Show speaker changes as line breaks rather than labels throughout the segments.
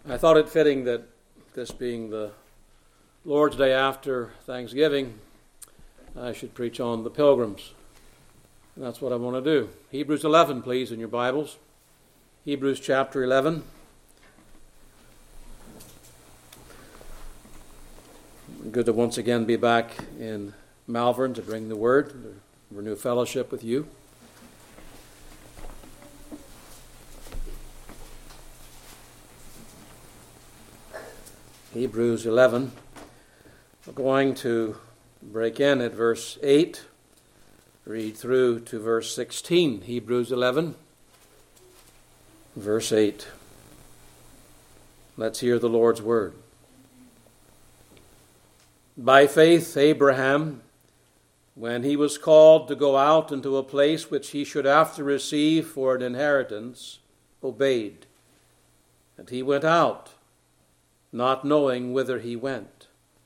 I thought it fitting that this being the Lord's Day after Thanksgiving, I should preach on the pilgrims. And that's what I want to do. Hebrews 11, please, in your Bibles. Hebrews chapter 11. Good to once again be back in Malvern to bring the Word, to renew fellowship with you. Hebrews 11. We're going to break in at verse 8, read through to verse 16. Hebrews 11, verse 8. Let's hear the Lord's word. By faith Abraham, when he was called to go out into a place which he should after receive for an inheritance, obeyed. And he went out, not knowing whither he went.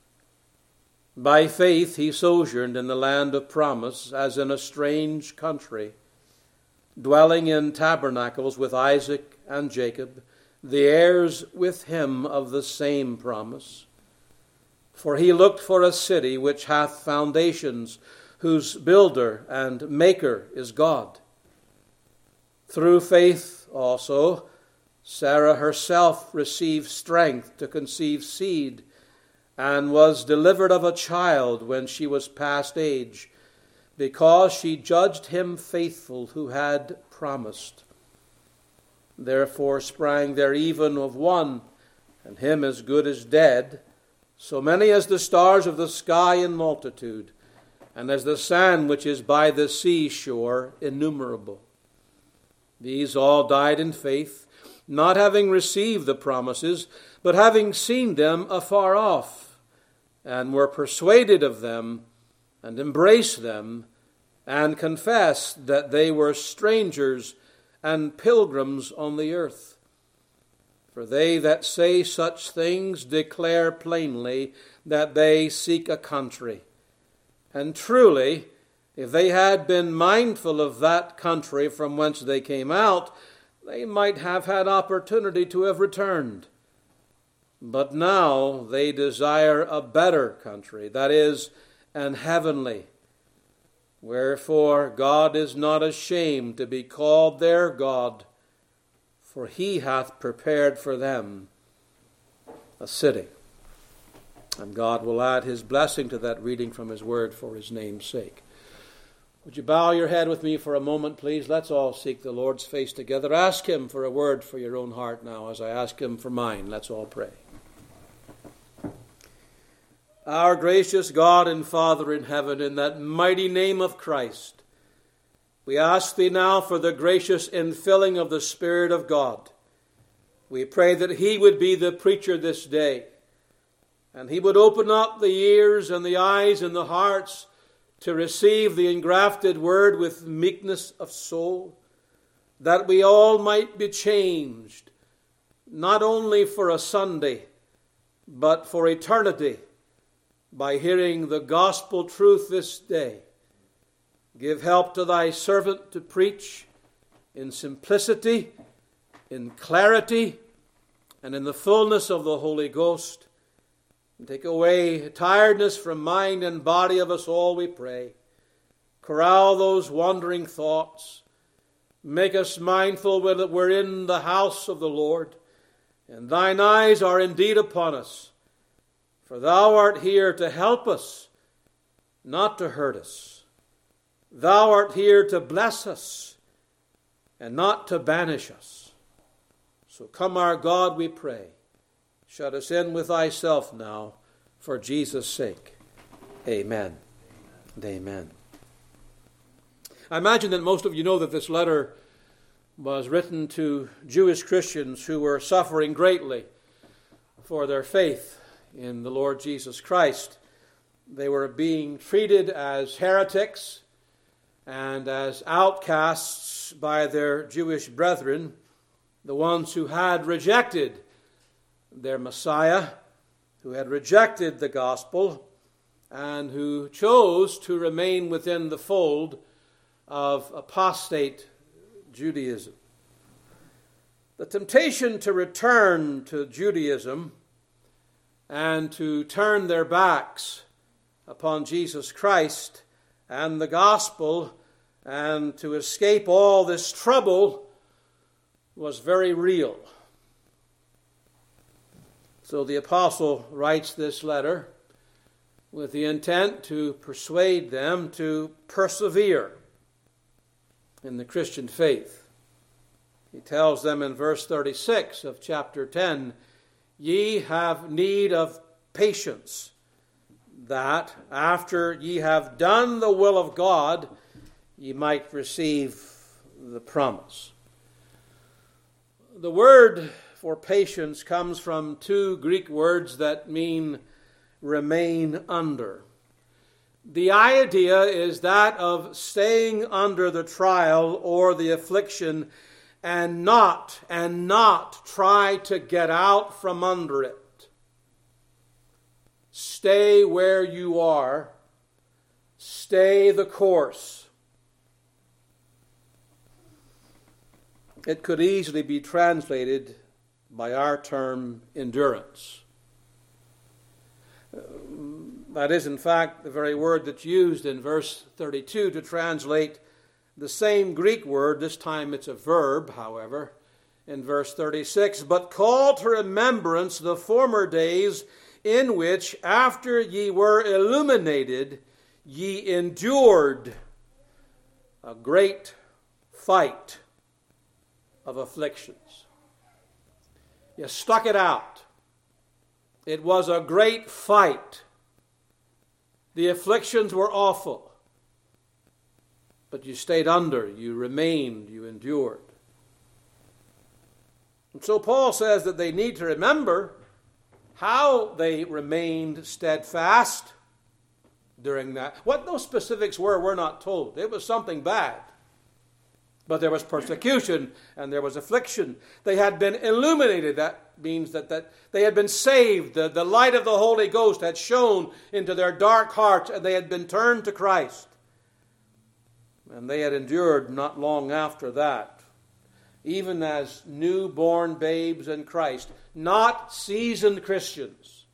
By faith he sojourned in the land of promise, as in a strange country, dwelling in tabernacles with Isaac and Jacob, the heirs with him of the same promise. For he looked for a city which hath foundations, whose builder and maker is God. Through faith also Sarah herself received strength to conceive seed, and was delivered of a child when she was past age, because she judged him faithful who had promised. Therefore sprang there even of one, and him as good as dead, so many as the stars of the sky in multitude, and as the sand which is by the seashore innumerable. These all died in faith, not having received the promises, but having seen them afar off, and were persuaded of them, and embraced them, and confessed that they were strangers and pilgrims on the earth. For they that say such things declare plainly that they seek a country. And truly, if they had been mindful of that country from whence they came out, they might have had opportunity to have returned. But now they desire a better country, that is, an heavenly. Wherefore God is not ashamed to be called their God, for he hath prepared for them a city. And God will add his blessing to that reading from his word for his name's sake. Would you bow your head with me for a moment, please? Let's all seek the Lord's face together. Ask him for a word for your own heart now as I ask him for mine. Let's all pray. Our gracious God and Father in heaven, in that mighty name of Christ, we ask thee now for the gracious infilling of the Spirit of God. We pray that he would be the preacher this day, and he would open up the ears and the eyes and the hearts to receive the engrafted word with meekness of soul, that we all might be changed, not only for a Sunday, but for eternity, by hearing the gospel truth this day. Give help to thy servant to preach in simplicity, in clarity, and in the fullness of the Holy Ghost. And take away tiredness from mind and body of us all, we pray. Corral those wandering thoughts. Make us mindful that we're in the house of the Lord, and thine eyes are indeed upon us. For thou art here to help us, not to hurt us. Thou art here to bless us, and not to banish us. So come, our God, we pray. Shut us in with thyself now, for Jesus' sake. Amen and amen. I imagine that most of you know that this letter was written to Jewish Christians who were suffering greatly for their faith in the Lord Jesus Christ. They were being treated as heretics and as outcasts by their Jewish brethren, the ones who had rejected their Messiah, who had rejected the gospel, and who chose to remain within the fold of apostate Judaism. The temptation to return to Judaism and to turn their backs upon Jesus Christ and the gospel and to escape all this trouble was very real. So the apostle writes this letter with the intent to persuade them to persevere in the Christian faith. He tells them in verse 36 of chapter 10, "Ye have need of patience, that after ye have done the will of God, ye might receive the promise." The word for patience comes from two Greek words that mean remain under. The idea is that of staying under the trial or the affliction and not try to get out from under it. Stay where you are. Stay the course. It could easily be translated by our term endurance. That is, in fact, the very word that's used in verse 32 to translate the same Greek word. This time it's a verb, however, in verse 36. "But call to remembrance the former days in which, after ye were illuminated, ye endured a great fight of afflictions." You stuck it out. It was a great fight. The afflictions were awful. But you stayed under, you remained, you endured. And so Paul says that they need to remember how they remained steadfast during that. What those specifics were, we're not told. It was something bad. But there was persecution and there was affliction. They had been illuminated. That means that they had been saved. The light of the Holy Ghost had shone into their dark hearts and they had been turned to Christ. And they had endured not long after that, even as newborn babes in Christ, not seasoned Christians.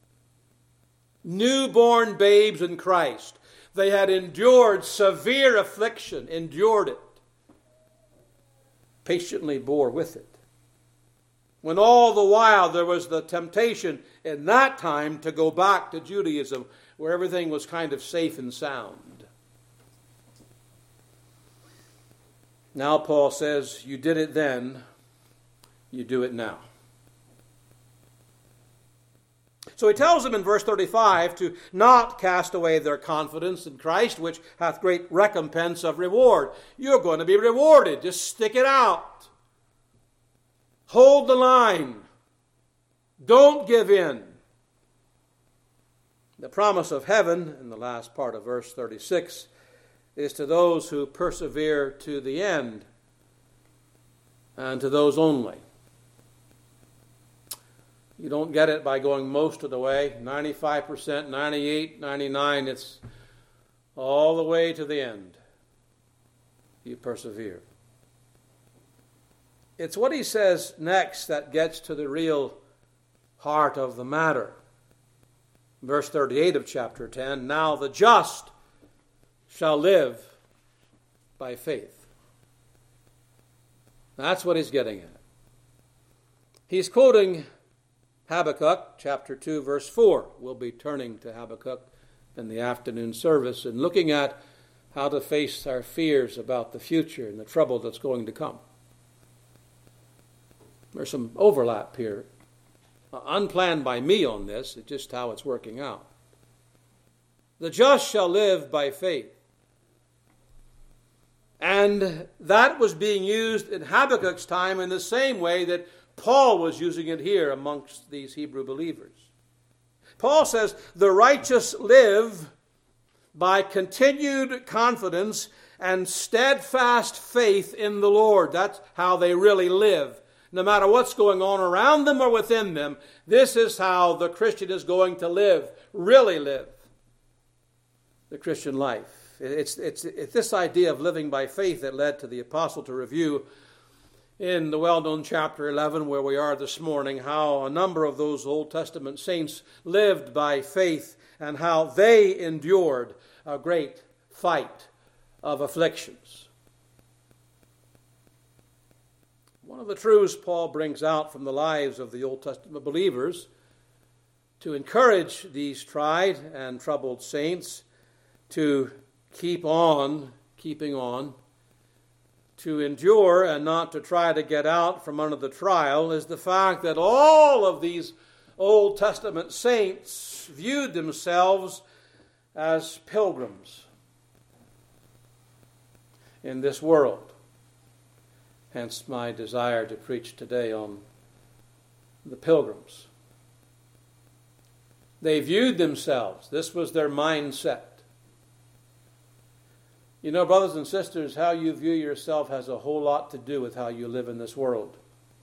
Newborn babes in Christ. They had endured severe affliction, endured it. Patiently bore with it. When all the while there was the temptation in that time to go back to Judaism, where everything was kind of safe and sound. Now Paul says, you did it then, you do it now. So he tells them in verse 35 to not cast away their confidence in Christ, which hath great recompense of reward. You're going to be rewarded. Just stick it out. Hold the line. Don't give in. The promise of heaven, in the last part of verse 36, is to those who persevere to the end, and to those only. You don't get it by going most of the way, 95%, 98%, 99%. It's all the way to the end. You persevere. It's what he says next that gets to the real heart of the matter. Verse 38 of chapter 10, "Now the just shall live by faith." That's what he's getting at. He's quoting Habakkuk chapter 2 verse 4. We'll be turning to Habakkuk in the afternoon service and looking at how to face our fears about the future and the trouble that's going to come. There's some overlap here. Unplanned by me on this, it's just how it's working out. The just shall live by faith. And that was being used in Habakkuk's time in the same way that Paul was using it here amongst these Hebrew believers. Paul says, the righteous live by continued confidence and steadfast faith in the Lord. That's how they really live. No matter what's going on around them or within them, this is how the Christian is going to live, really live the Christian life. It's this idea of living by faith that led to the apostle to review in the well-known chapter 11 where we are this morning, how a number of those Old Testament saints lived by faith and how they endured a great fight of afflictions. One of the truths Paul brings out from the lives of the Old Testament believers to encourage these tried and troubled saints to keep on keeping on, to endure and not to try to get out from under the trial, is the fact that all of these Old Testament saints viewed themselves as pilgrims in this world. Hence my desire to preach today on the pilgrims. They viewed themselves. This was their mindset. You know, brothers and sisters, how you view yourself has a whole lot to do with how you live in this world.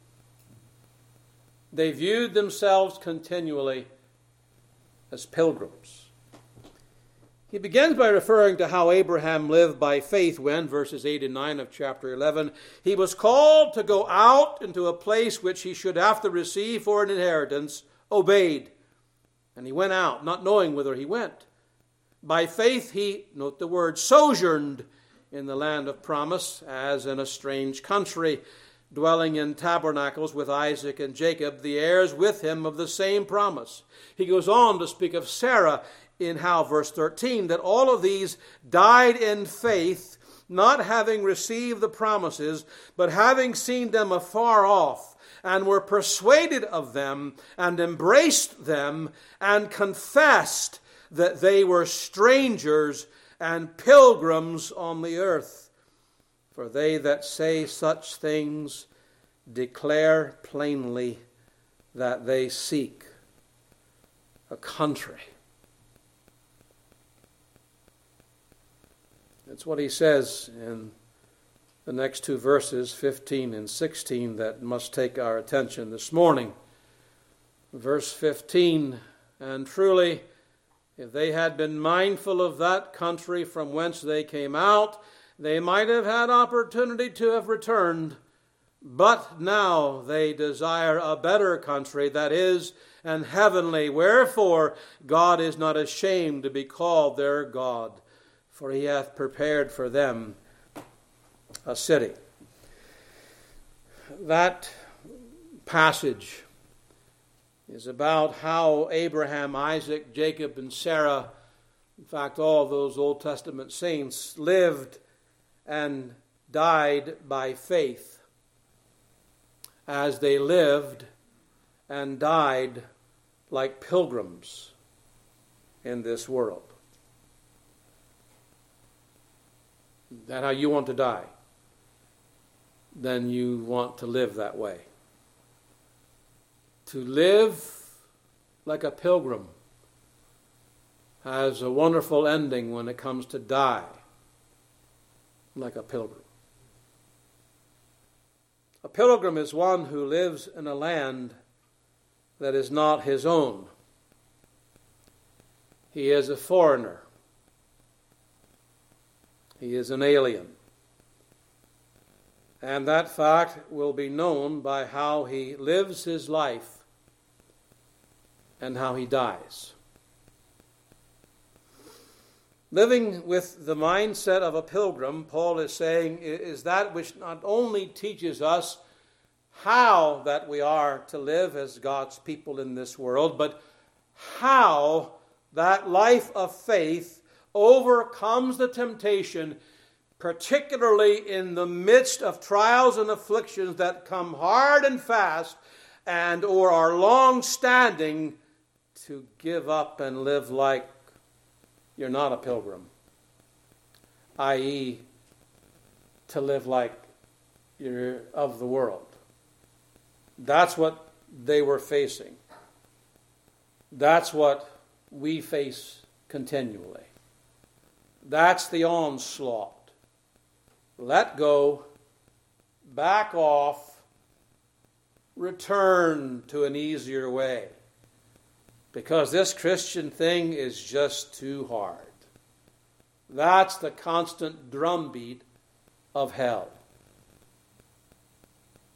They viewed themselves continually as pilgrims. He begins by referring to how Abraham lived by faith when, verses 8 and 9 of chapter 11, he was called to go out into a place which he should after receive for an inheritance, obeyed. And he went out, not knowing whither he went. By faith he, note the word, sojourned in the land of promise, as in a strange country, dwelling in tabernacles with Isaac and Jacob, the heirs with him of the same promise. He goes on to speak of Sarah in how, verse 13, that all of these died in faith, not having received the promises, but having seen them afar off, and were persuaded of them, and embraced them, and confessed that they were strangers and pilgrims on the earth. For they that say such things declare plainly that they seek a country. That's what he says in the next two verses, 15 and 16, that must take our attention this morning. Verse 15, and truly, if they had been mindful of that country from whence they came out, they might have had opportunity to have returned. But now they desire a better country, that is, an heavenly. Wherefore God is not ashamed to be called their God, for he hath prepared for them a city. That passage is about how Abraham, Isaac, Jacob, and Sarah, in fact, all those Old Testament saints, lived and died by faith as they lived and died like pilgrims in this world. Is that how you want to die? Then you want to live that way. To live like a pilgrim has a wonderful ending when it comes to die like a pilgrim. A pilgrim is one who lives in a land that is not his own. He is a foreigner. He is an alien. And that fact will be known by how he lives his life and how he dies. Living with the mindset of a pilgrim, Paul is saying, is that which not only teaches us how that we are to live as God's people in this world, but how that life of faith overcomes the temptation, particularly in the midst of trials and afflictions that come hard and fast and or are long-standing, to give up and live like you're not a pilgrim, i.e., to live like you're of the world. That's what they were facing. That's what we face continually. That's the onslaught. Let go, back off, return to an easier way. Because this Christian thing is just too hard. That's the constant drumbeat of hell.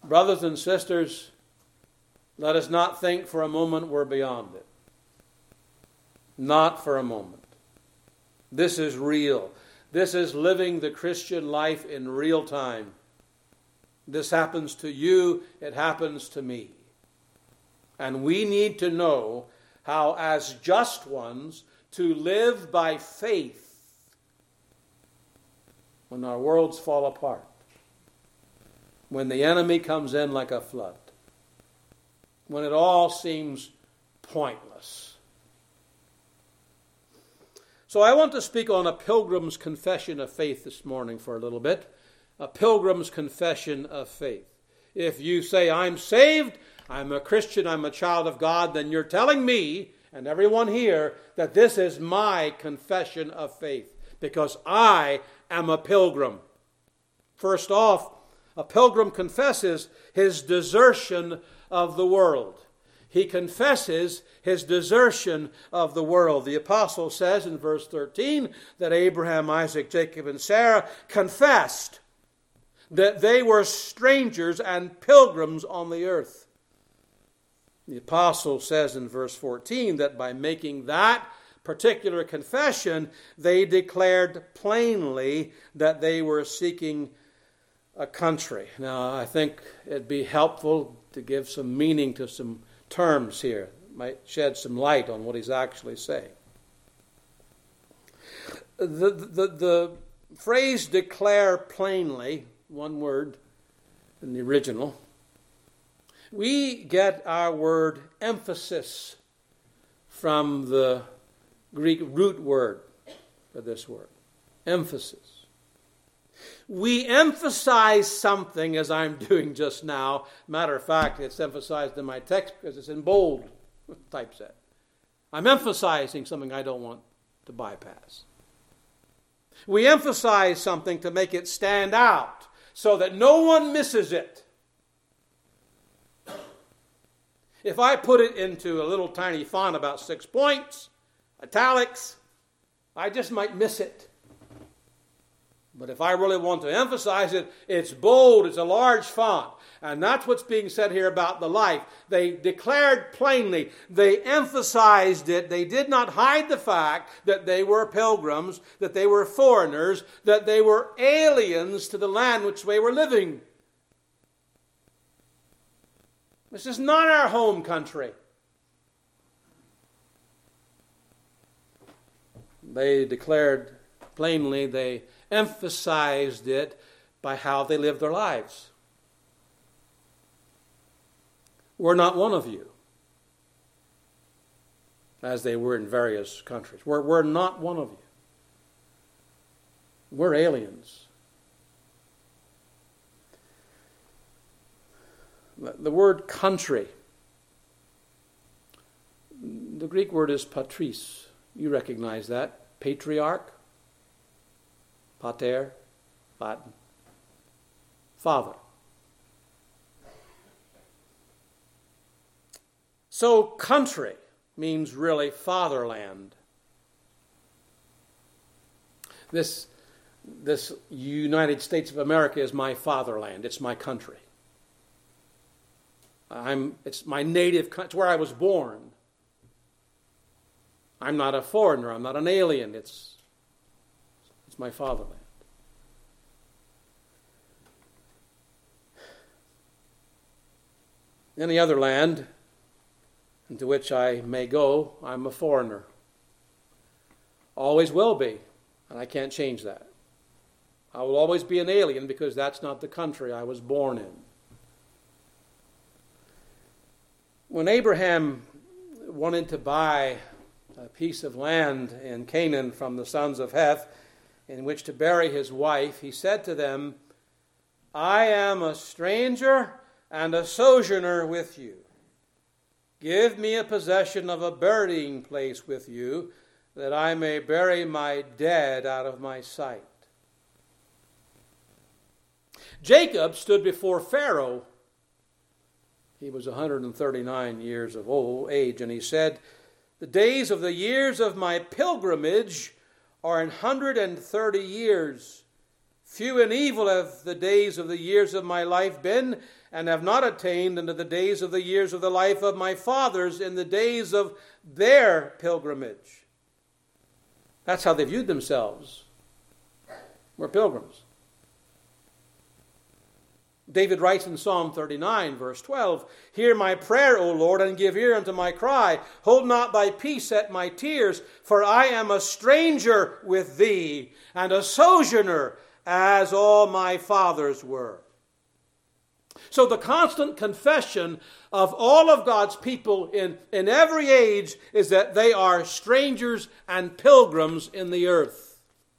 Brothers and sisters, let us not think for a moment we're beyond it. Not for a moment. This is real. This is living the Christian life in real time. This happens to you, it happens to me. And we need to know how, as just ones, to live by faith when our worlds fall apart, when the enemy comes in like a flood, when it all seems pointless. So I want to speak on a pilgrim's confession of faith this morning for a little bit. A pilgrim's confession of faith. If you say, I'm saved, I'm a Christian, I'm a child of God, then you're telling me and everyone here that this is my confession of faith, because I am a pilgrim. First off, a pilgrim confesses his desertion of the world. He confesses his desertion of the world. The apostle says in verse 13 that Abraham, Isaac, Jacob, and Sarah confessed that they were strangers and pilgrims on the earth. The apostle says in verse 14 that by making that particular confession, they declared plainly that they were seeking a country. Now, I think it'd be helpful to give some meaning to some terms here. It might shed some light on what he's actually saying. The phrase declare plainly, one word in the original, we get our word emphasis from the Greek root word for this word. Emphasis. We emphasize something, as I'm doing just now. Matter of fact, it's emphasized in my text because it's in bold typeset. I'm emphasizing something I don't want to bypass. We emphasize something to make it stand out so that no one misses it. If I put it into a little tiny font about 6 points, italics, I just might miss it. But if I really want to emphasize it, it's bold, it's a large font. And that's what's being said here about the life. They declared plainly, they emphasized it, they did not hide the fact that they were pilgrims, that they were foreigners, that they were aliens to the land which they were living. This is not our home country. They declared plainly, they emphasized it by how they lived their lives. We're not one of you, as they were in various countries. We're not one of you. We're aliens. The word country, the Greek word is patris. You recognize that. Patriarch. Pater, Latin, father. So country means really fatherland. This United States of America is my fatherland. It's my country. It's my native country. It's where I was born. I'm not a foreigner. I'm not an alien. It's my fatherland. Any other land into which I may go, I'm a foreigner. Always will be, and I can't change that. I will always be an alien because that's not the country I was born in. When Abraham wanted to buy a piece of land in Canaan from the sons of Heth, in which to bury his wife, he said to them, I am a stranger and a sojourner with you. Give me a possession of a burying place with you, that I may bury my dead out of my sight. Jacob stood before Pharaoh. He was 139 years of age, and he said, the days of the years of my pilgrimage are 130 years. Few and evil have the days of the years of my life been, and have not attained unto the days of the years of the life of my fathers in the days of their pilgrimage. That's how they viewed themselves. We're pilgrims. David writes in Psalm 39, verse 12, Hear my prayer, O Lord, and give ear unto my cry. Hold not thy peace at my tears, for I am a stranger with thee, and a sojourner, as all my fathers were. So the constant confession of all of God's people in every age is that they are strangers and pilgrims in the earth.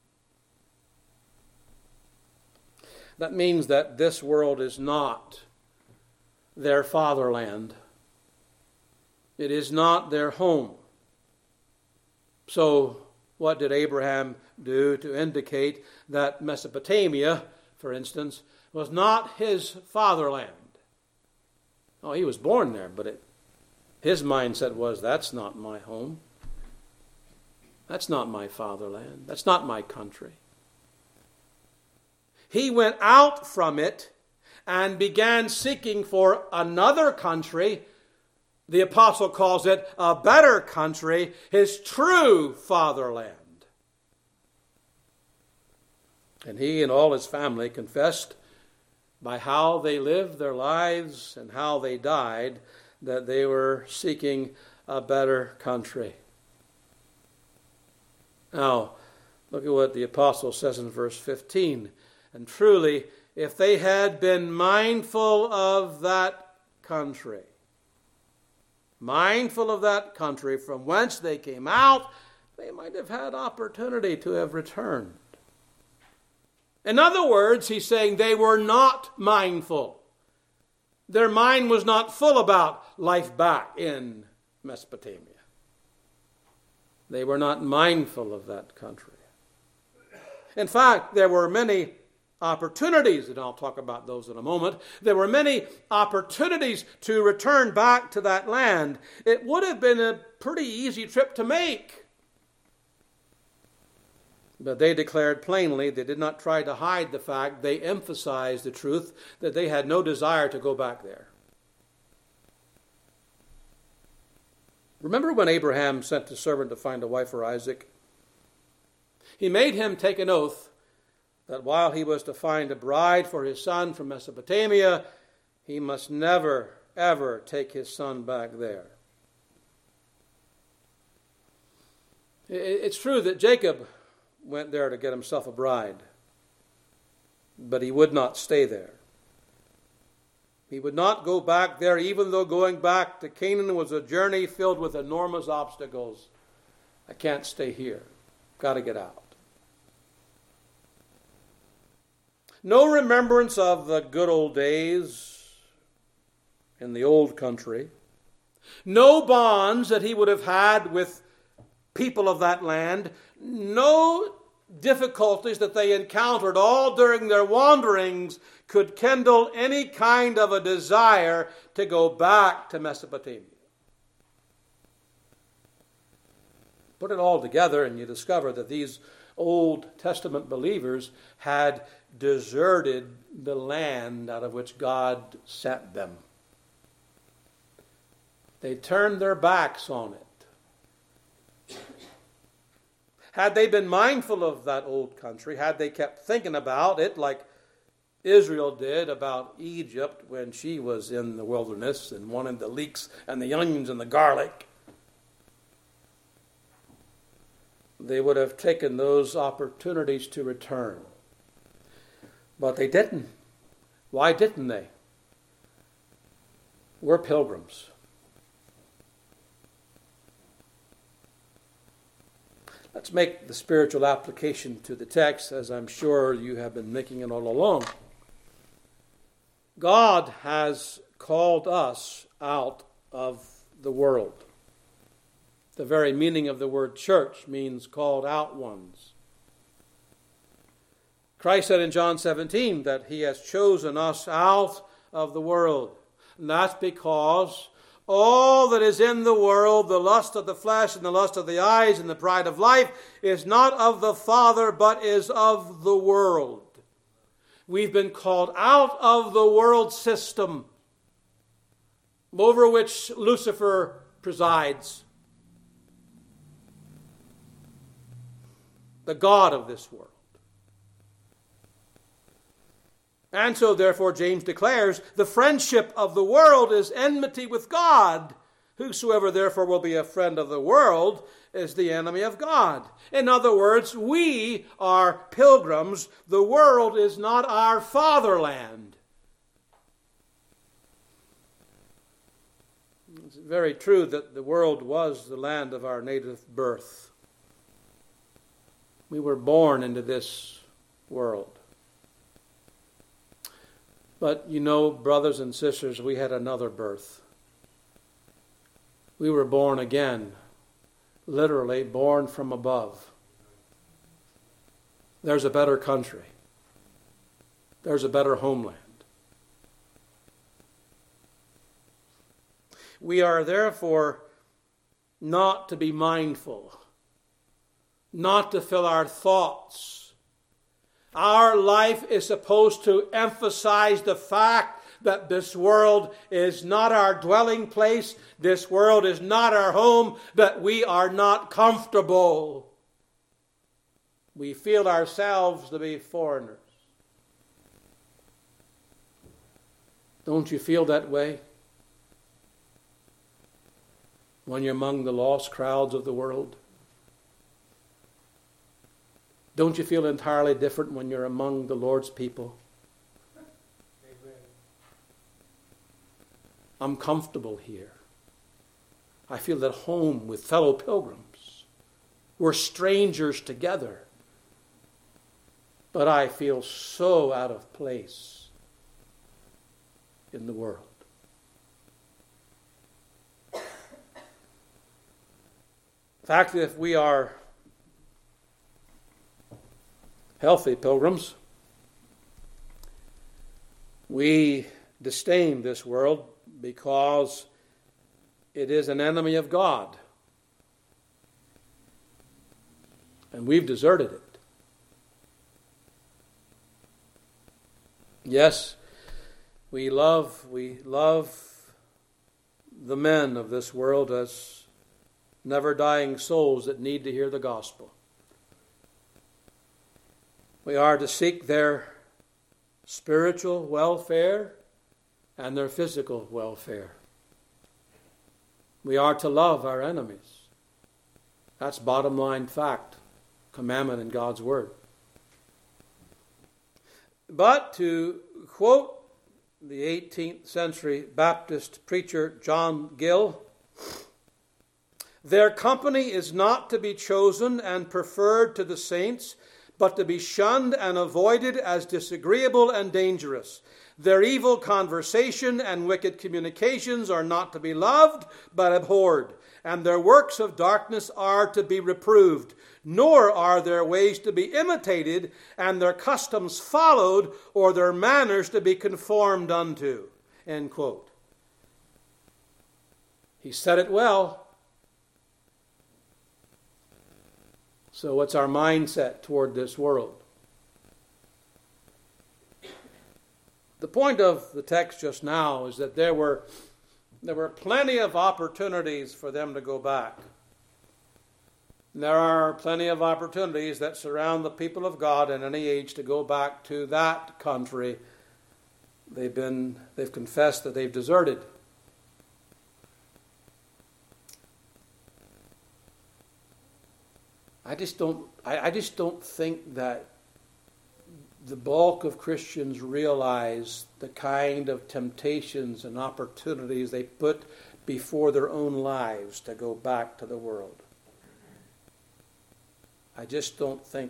That means that this world is not their fatherland. It is not their home. So what did Abraham do to indicate that Mesopotamia, for instance, was not his fatherland? Oh, he was born there, but his mindset was, that's not my home. That's not my fatherland. That's not my country. He went out from it and began seeking for another country. The apostle calls it a better country, his true fatherland. And he and all his family confessed by how they lived their lives and how they died that they were seeking a better country. Now, look at what the apostle says in verse 15. And truly, if they had been mindful of that country from whence they came out, they might have had opportunity to have returned. In other words, he's saying they were not mindful. Their mind was not full about life back in Mesopotamia. They were not mindful of that country. In fact, there were many opportunities, and I'll talk about those in a moment. There were many opportunities to return back to that land. It would have been a pretty easy trip to make. But they declared plainly, they did not try to hide the fact, they emphasized the truth that they had no desire to go back there. Remember when Abraham sent his servant to find a wife for Isaac? He made him take an oath that while he was to find a bride for his son from Mesopotamia, he must never, ever take his son back there. It's true that Jacob went there to get himself a bride, but he would not stay there. He would not go back there, even though going back to Canaan was a journey filled with enormous obstacles. I can't stay here. Got to get out. No remembrance of the good old days in the old country. No bonds that he would have had with people of that land. No difficulties that they encountered all during their wanderings could kindle any kind of a desire to go back to Mesopotamia. Put it all together and you discover that these Old Testament believers had deserted the land out of which God sent them. They turned their backs on it. Had they been mindful of that old country, had they kept thinking about it like Israel did about Egypt when she was in the wilderness and wanted the leeks and the onions and the garlic, they would have taken those opportunities to return. But they didn't. Why didn't they? We're pilgrims. Let's make the spiritual application to the text, as I'm sure you have been making it all along. God has called us out of the world. The very meaning of the word church means called out ones. Christ said in John 17 that he has chosen us out of the world. And that's because all that is in the world, the lust of the flesh and the lust of the eyes and the pride of life, is not of the Father, but is of the world. We've been called out of the world system over which Lucifer presides, the god of this world. And so, therefore, James declares, the friendship of the world is enmity with God. Whosoever, therefore, will be a friend of the world is the enemy of God. In other words, we are pilgrims. The world is not our fatherland. It's very true that the world was the land of our native birth. We were born into this world. But you know, brothers and sisters, we had another birth. We were born again, literally born from above. There's a better country. There's a better homeland. We are therefore not to be mindful, not to fill our thoughts. Our life is supposed to emphasize the fact that this world is not our dwelling place, this world is not our home, that we are not comfortable. We feel ourselves to be foreigners. Don't you feel that way when you're among the lost crowds of the world? Don't you feel entirely different when you're among the Lord's people? Amen. I'm comfortable here. I feel at home with fellow pilgrims. We're strangers together. But I feel so out of place in the world. In fact, if we are healthy pilgrims, we disdain this world because it is an enemy of God. And we've deserted it. Yes, we love the men of this world as never-dying souls that need to hear the gospel. We are to seek their spiritual welfare and their physical welfare. We are to love our enemies. That's bottom line fact, commandment in God's Word. But to quote the 18th century Baptist preacher John Gill, their company is not to be chosen and preferred to the saints, but to be shunned and avoided as disagreeable and dangerous. Their evil conversation and wicked communications are not to be loved, but abhorred. And their works of darkness are to be reproved. Nor are their ways to be imitated, and their customs followed, or their manners to be conformed unto. End quote. He said it well. So what's our mindset toward this world? The point of the text just now is that there were plenty of opportunities for them to go back. There are plenty of opportunities that surround the people of God in any age to go back to that country they've confessed that they've deserted. I just don't think that the bulk of Christians realize the kind of temptations and opportunities they put before their own lives to go back to the world. I just don't think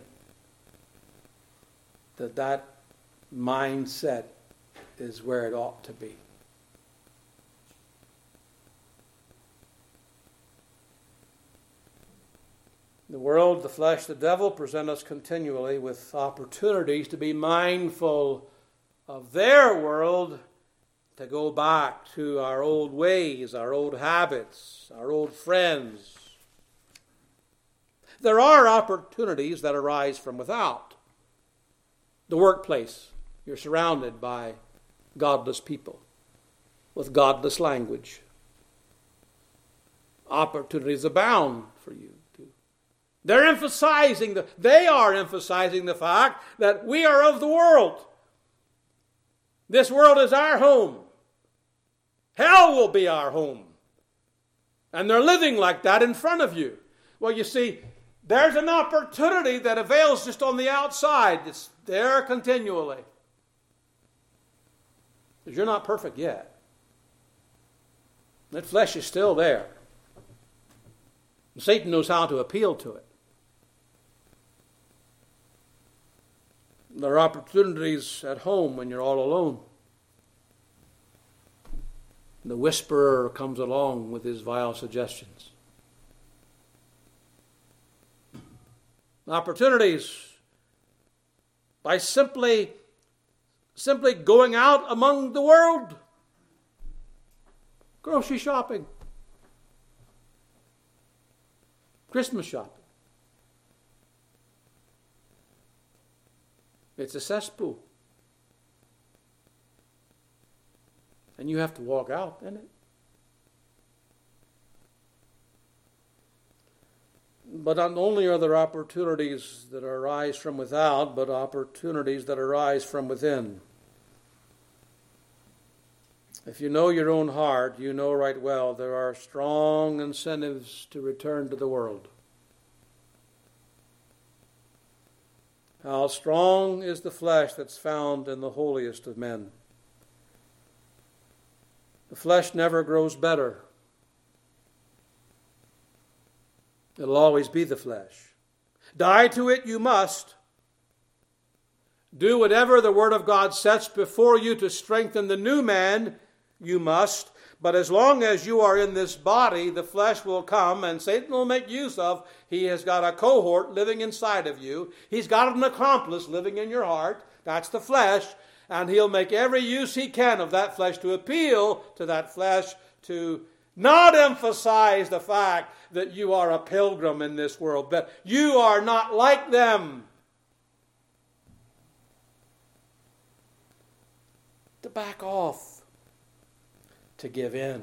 that mindset is where it ought to be. The world, the flesh, the devil present us continually with opportunities to be mindful of their world, to go back to our old ways, our old habits, our old friends. There are opportunities that arise from without. The workplace, You're surrounded by godless people with godless language. Opportunities abound for you. They are emphasizing the fact that we are of the world. This world is our home. Hell will be our home. And they're living like that in front of you. Well, you see, there's an opportunity that avails just on the outside. It's there continually. Because you're not perfect yet. That flesh is still there. And Satan knows how to appeal to it. There are opportunities at home when you're all alone. The whisperer comes along with his vile suggestions. Opportunities by simply going out among the world. Grocery shopping. Christmas shopping. It's a cesspool. And you have to walk out in it. But not only are there opportunities that arise from without, but opportunities that arise from within. If you know your own heart, you know right well there are strong incentives to return to the world. How strong is the flesh that's found in the holiest of men. The flesh never grows better. It'll always be the flesh. Die to it you must. Do whatever the Word of God sets before you to strengthen the new man, you must. But as long as you are in this body, the flesh will come and Satan will make use of. He has got a cohort living inside of you. He's got an accomplice living in your heart. That's the flesh. And he'll make every use he can of that flesh to appeal to that flesh, to not emphasize the fact that you are a pilgrim in this world, but you are not like them. To back off. To give in.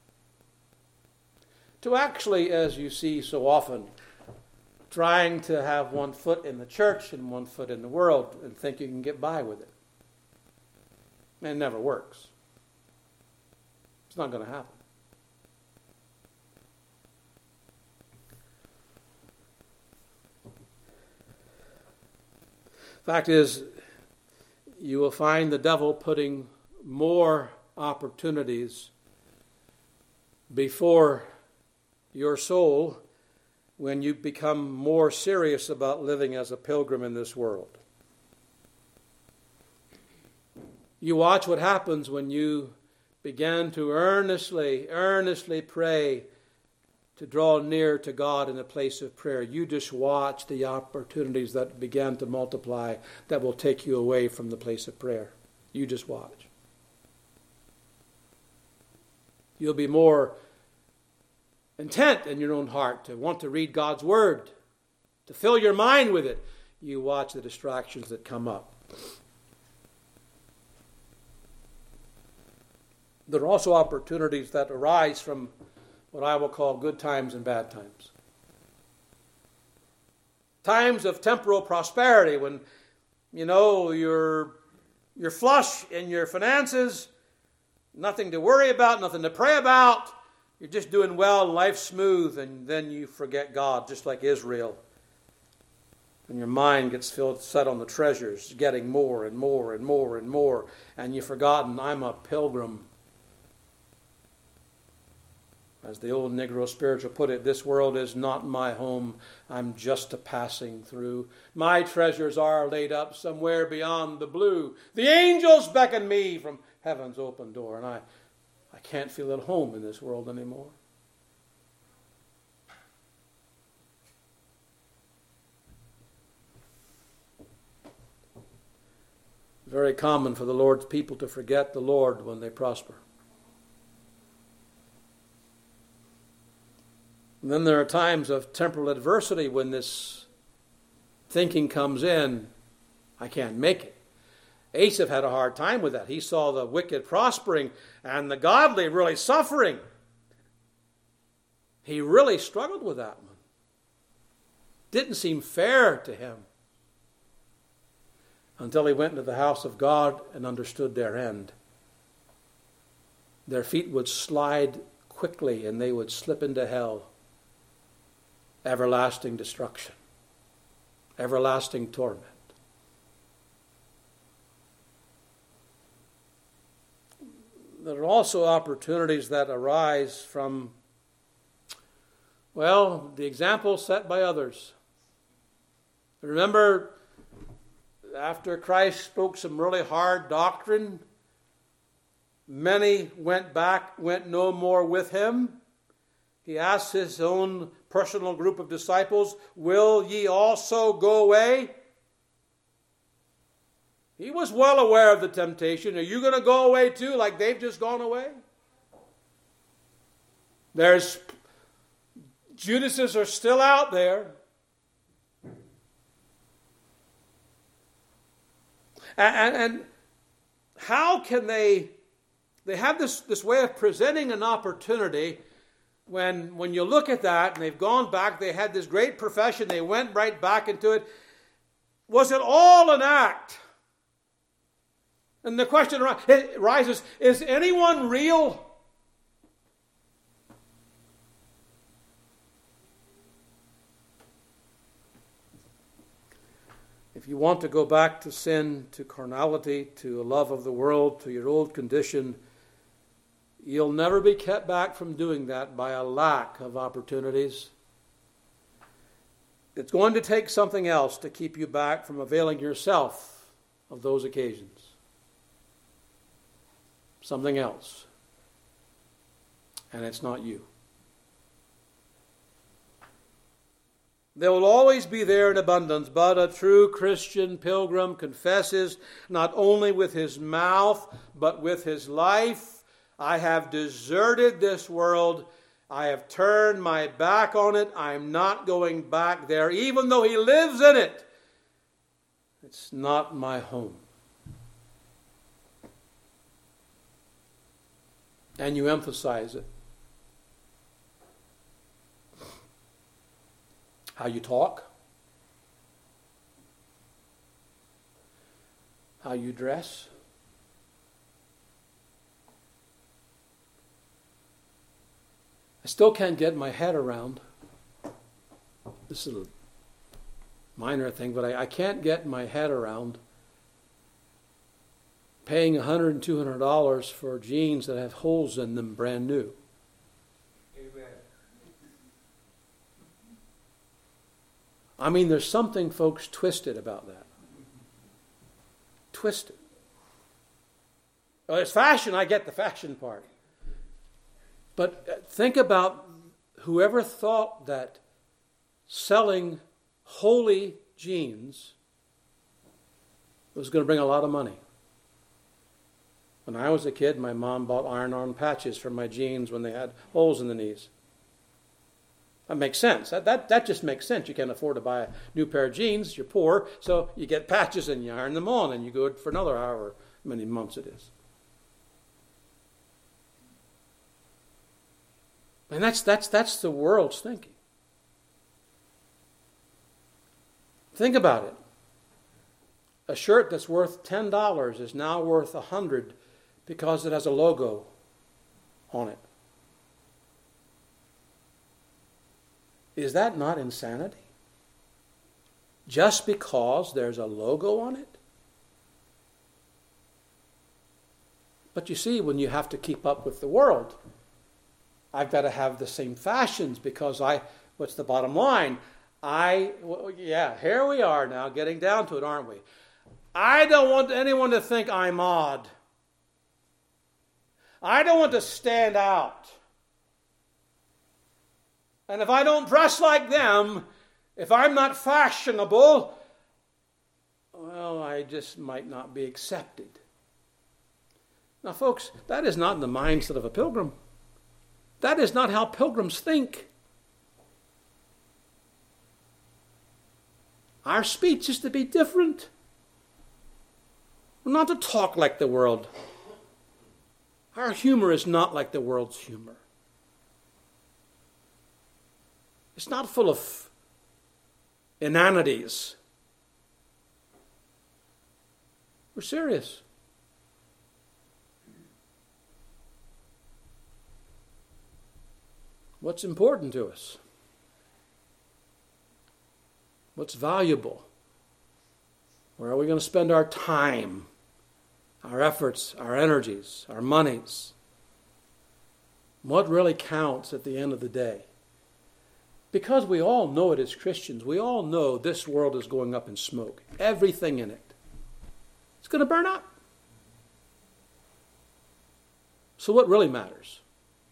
To actually, as you see so often, trying to have one foot in the church and one foot in the world and think you can get by with it. It never works. It's not going to happen. Fact is, you will find the devil putting more opportunities before your soul when you become more serious about living as a pilgrim in this world. You watch what happens when you begin to earnestly pray to draw near to God in a place of prayer. You just watch the opportunities that begin to multiply that will take you away from the place of prayer. You just watch. You'll be more intent in your own heart to want to read God's Word, to fill your mind with it. You watch the distractions that come up. There are also opportunities that arise from what I will call good times and bad times. Times of temporal prosperity when, you're flush in your finances, nothing to worry about, nothing to pray about. You're just doing well, life's smooth, and then you forget God, just like Israel. And your mind gets set on the treasures, getting more and more and more and more, and you've forgotten, I'm a pilgrim. As the old Negro spiritual put it, this world is not my home, I'm just a passing through. My treasures are laid up somewhere beyond the blue. The angels beckon me from heaven's open door, and I can't feel at home in this world anymore. Very common for the Lord's people to forget the Lord when they prosper. And then there are times of temporal adversity when this thinking comes in, I can't make it. Asaph had a hard time with that. He saw the wicked prospering and the godly really suffering. He really struggled with that one. Didn't seem fair to him until he went into the house of God and understood their end. Their feet would slide quickly and they would slip into hell. Everlasting destruction. Everlasting torment. There are also opportunities that arise from, well, the example set by others. Remember, after Christ spoke some really hard doctrine, many went no more with him. He asked his own personal group of disciples, "Will ye also go away?" He was well aware of the temptation. Are you going to go away too, like they've just gone away? There's Judases are still out there. And how can they have this way of presenting an opportunity when you look at that and they've gone back, they had this great profession, they went right back into it. Was it all an act? And the question arises, is anyone real? If you want to go back to sin, to carnality, to a love of the world, to your old condition, you'll never be kept back from doing that by a lack of opportunities. It's going to take something else to keep you back from availing yourself of those occasions. Something else. And it's not you. They will always be there in abundance, but a true Christian pilgrim confesses not only with his mouth, but with his life, I have deserted this world. I have turned my back on it. I'm not going back there, even though he lives in it. It's not my home. And you emphasize it. How you talk. How you dress. I still can't get my head around. This is a minor thing, but I can't get my head around paying $100 and $200 for jeans that have holes in them brand new. Amen. I mean, there's something, folks, twisted about that. Twisted. Well, it's fashion. I get the fashion part. But think about whoever thought that selling holy jeans was going to bring a lot of money. When I was a kid, my mom bought iron-on patches for my jeans when they had holes in the knees. That makes sense. That just makes sense. You can't afford to buy a new pair of jeans. You're poor, so you get patches and you iron them on, and you go for another hour, many months it is. And that's the world's thinking. Think about it. A shirt that's worth $10 is now worth $100 because it has a logo on it. Is that not insanity? Just because there's a logo on it? But you see, when you have to keep up with the world, I've got to have the same fashions because what's the bottom line? Here we are now, getting down to it, aren't we? I don't want anyone to think I'm odd. I don't want to stand out. And if I don't dress like them, if I'm not fashionable, well, I just might not be accepted. Now, folks, that is not in the mindset of a pilgrim. That is not how pilgrims think. Our speech is to be different. We're not to talk like the world. Our humor is not like the world's humor. It's not full of inanities. We're serious. What's important to us? What's valuable? Where are we going to spend our time, our efforts, our energies, our monies? What really counts at the end of the day? Because we all know it as Christians. We all know this world is going up in smoke. Everything in it. It's going to burn up. So what really matters?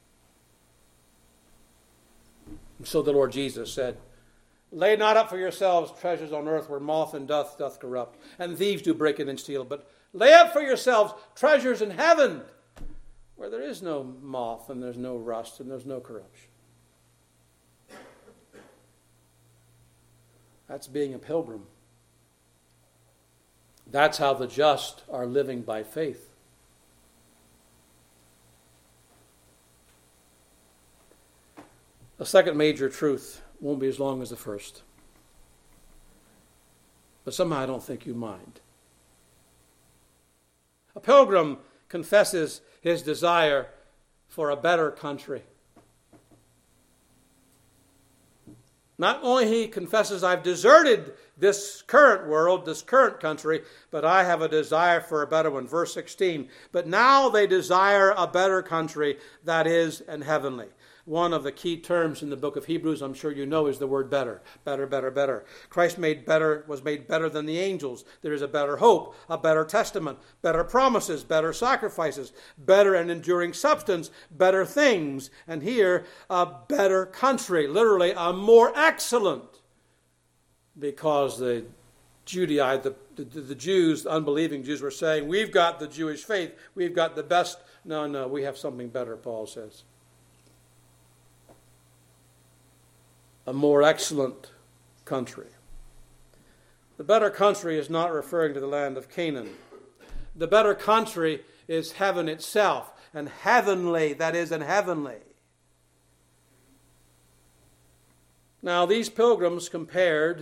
And so the Lord Jesus said, lay not up for yourselves treasures on earth where moth and dust doth corrupt, and thieves do break in and steal. But lay up for yourselves treasures in heaven, where there is no moth and there's no rust and there's no corruption. That's being a pilgrim. That's how the just are living by faith. The second major truth won't be as long as the first. But somehow I don't think you mind. A pilgrim confesses his desire for a better country. Not only he confesses, I've deserted this current world, this current country, but I have a desire for a better one. Verse 16, but now they desire a better country, that is, an heavenly. One of the key terms in the book of Hebrews, I'm sure you know, is the word better. Better, better, better. Christ was made better than the angels. There is a better hope, a better testament, better promises, better sacrifices, better and enduring substance, better things. And here, a better country, literally a more excellent. Because the Jews, the unbelieving Jews were saying, we've got the Jewish faith, we've got the best. No, we have something better, Paul says. A more excellent country. The better country is not referring to the land of Canaan. The better country is heaven itself, and heavenly, that is, an heavenly. Now, these pilgrims compared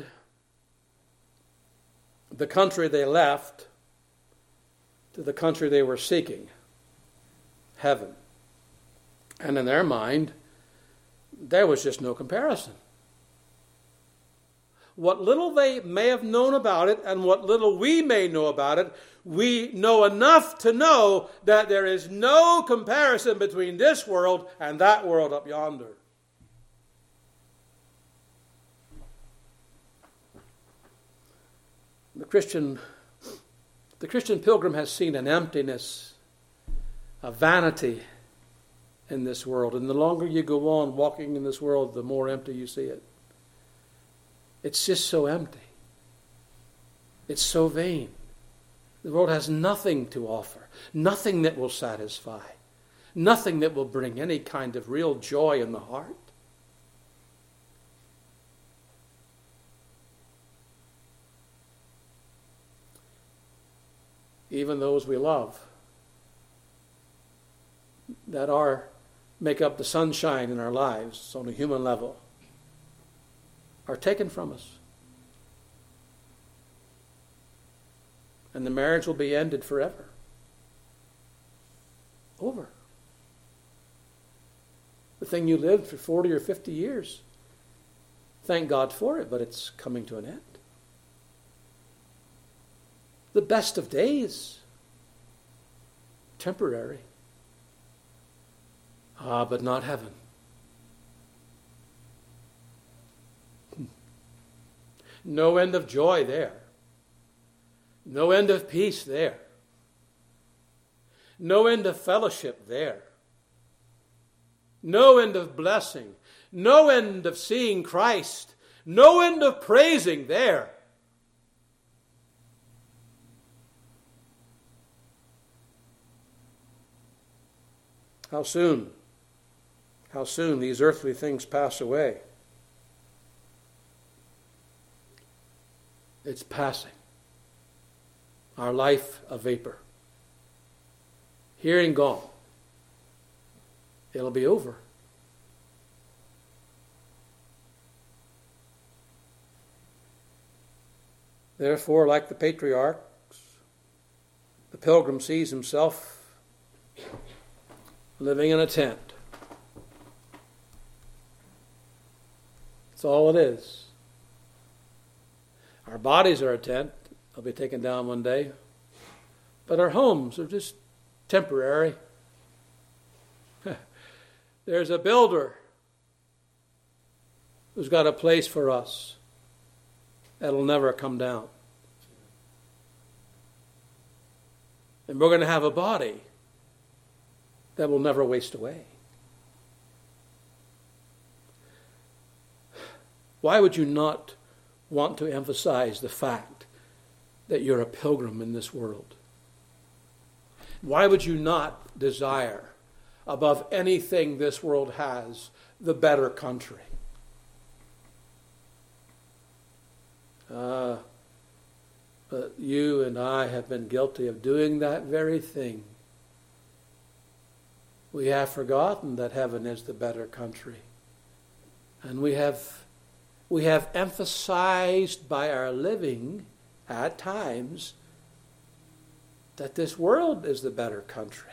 the country they left to the country they were seeking, heaven. And in their mind, there was just no comparison. What little they may have known about it and what little we may know about it, we know enough to know that there is no comparison between this world and that world up yonder. The Christian pilgrim has seen an emptiness, a vanity in this world. And the longer you go on walking in this world, the more empty you see it. It's just so empty. It's so vain. The world has nothing to offer, nothing that will satisfy, nothing that will bring any kind of real joy in the heart. Even those we love that make up the sunshine in our lives on a human level are taken from us. And the marriage will be ended forever. Over. The thing you lived for 40 or 50 years, thank God for it, but it's coming to an end. The best of days, temporary. But not heaven. No end of joy there. No end of peace there. No end of fellowship there. No end of blessing. No end of seeing Christ. No end of praising there. How soon these earthly things pass away. It's passing. our life a vapor. Hearing gone. It'll be over. Therefore, like the patriarchs, the pilgrim sees himself living in a tent. That's all it is. Our bodies are a tent. They'll be taken down one day. But our homes are just temporary. There's a builder who's got a place for us that'll never come down. And we're going to have a body that will never waste away. Why would you not want to emphasize the fact that you're a pilgrim in this world? Why would you not desire, above anything this world has, the better country? But you and I have been guilty of doing that very thing. We have forgotten that heaven is the better country. And we have emphasized by our living, at times, that this world is the better country.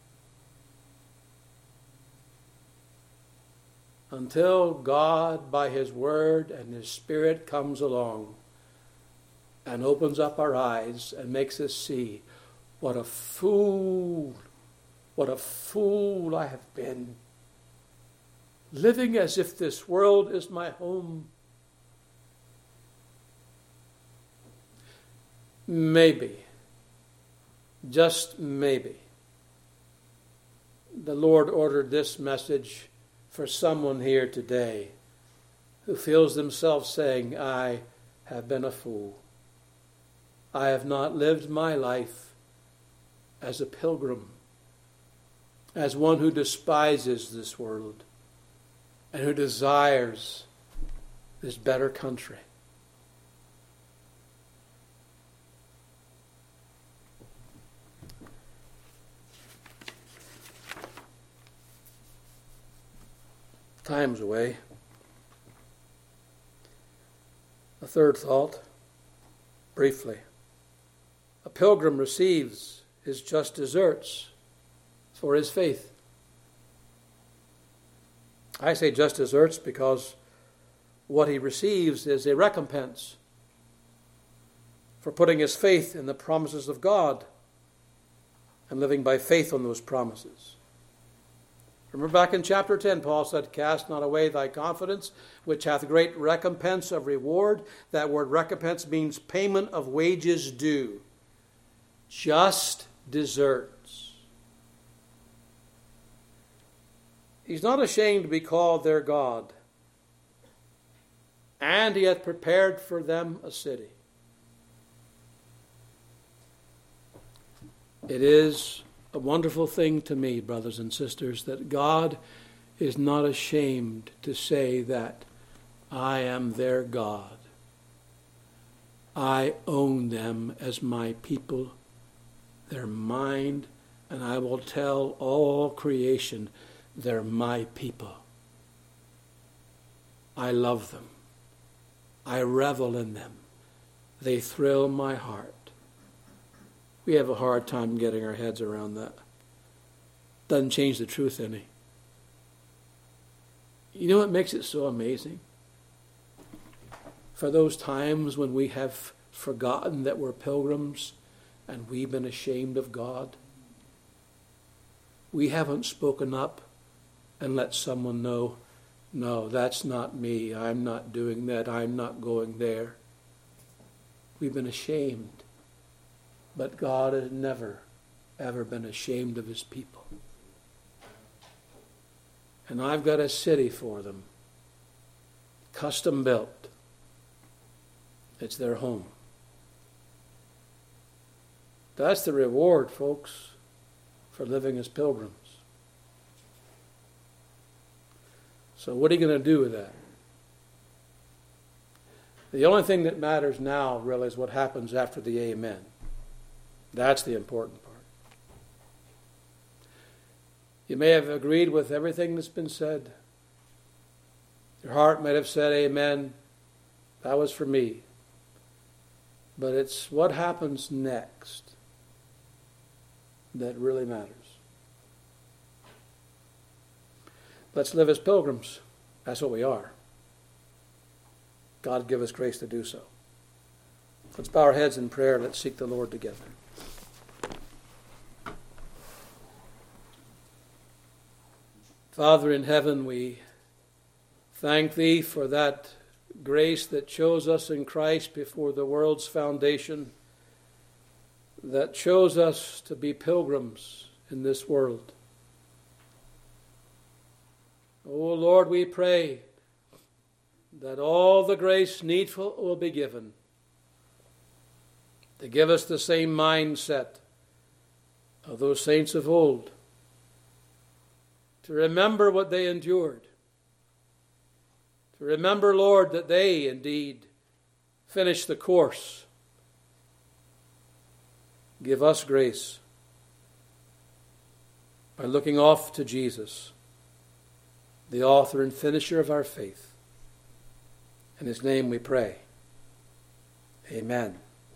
Until God, by His Word and His Spirit, comes along and opens up our eyes and makes us see what a fool I have been, living as if this world is my home. Maybe, just maybe, the Lord ordered this message for someone here today who feels themselves saying, I have been a fool. I have not lived my life as a pilgrim, as one who despises this world and who desires this better country. Time's away. A third thought, briefly. A pilgrim receives his just deserts for his faith. I say just deserts because what he receives is a recompense for putting his faith in the promises of God and living by faith on those promises. Remember back in chapter 10, Paul said, cast not away thy confidence, which hath great recompense of reward. That word recompense means payment of wages due. Just deserts. He's not ashamed to be called their God. And he hath prepared for them a city. It is a wonderful thing to me, brothers and sisters, that God is not ashamed to say that I am their God. I own them as my people. They're mine, and I will tell all creation they're my people. I love them. I revel in them. They thrill my heart. We have a hard time getting our heads around that. Doesn't change the truth any. You know what makes it so amazing? For those times when we have forgotten that we're pilgrims and we've been ashamed of God, we haven't spoken up and let someone know, no, that's not me. I'm not doing that. I'm not going there. We've been ashamed. But God has never, ever been ashamed of his people. And I've got a city for them, custom built. It's their home. That's the reward, folks, for living as pilgrims. So what are you going to do with that? The only thing that matters now really is what happens after the amen. That's the important part. You may have agreed with everything that's been said. Your heart might have said, amen, that was for me. But it's what happens next that really matters. Let's live as pilgrims. That's what we are. God give us grace to do so. Let's bow our heads in prayer. Let's seek the Lord together. Father in heaven, we thank Thee for that grace that chose us in Christ before the world's foundation, that chose us to be pilgrims in this world. O Lord, we pray that all the grace needful will be given to give us the same mindset of those saints of old, to remember what they endured, to remember, Lord, that they indeed finished the course. Give us grace by looking off to Jesus, the author and finisher of our faith. In His name we pray. Amen.